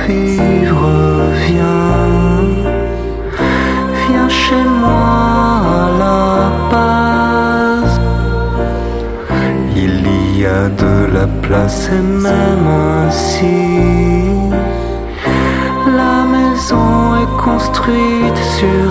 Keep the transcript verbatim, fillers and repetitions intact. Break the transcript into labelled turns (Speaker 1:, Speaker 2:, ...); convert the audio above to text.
Speaker 1: vivre, viens, viens chez moi à la base. Il y a de la place et même ainsi, la maison est construite sur